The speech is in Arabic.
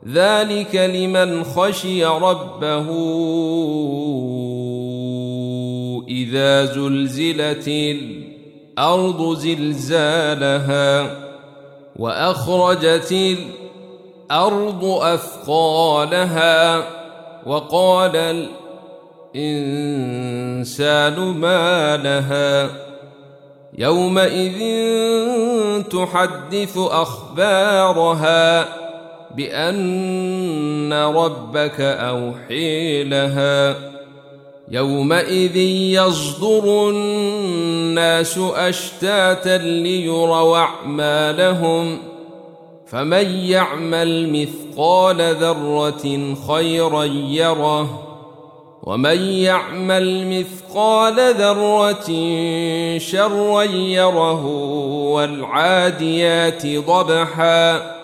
ذلك لمن خشي ربه إذا زلزلت الأرض زلزالها وأخرجت الأرض أثقالها وقال الإنسان ما لها يومئذ تحدث أخبارها بأن ربك أوحي لها يومئذ يصدر الناس أشتاتا ليروا أعمالهم فمن يعمل مثقال ذرة خيرا يره ومن يعمل مثقال ذرة شرا يره والعاديات ضبحا